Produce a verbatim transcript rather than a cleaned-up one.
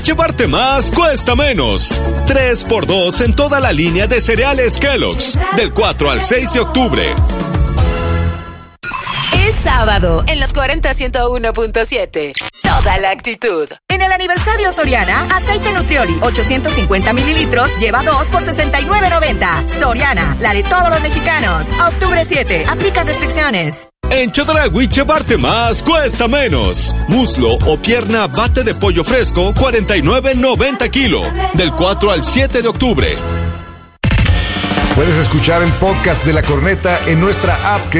Llevarte más cuesta menos. tres por dos en toda la línea de cereales Kellogg's. Del cuatro al seis de octubre. Es sábado en los cuarenta ciento uno punto siete. Toda la actitud. En el aniversario Soriana, aceite Nutrioli ochocientos cincuenta mililitros lleva dos por sesenta y nueve noventa. Soriana, la de todos los mexicanos. A octubre siete, aplica restricciones. En Chedraui, llevarte más cuesta menos. Muslo o pierna bate de pollo fresco, cuarenta y nueve noventa kilo. Del cuatro al siete de octubre. Puedes escuchar el podcast de La Corneta en nuestra app, que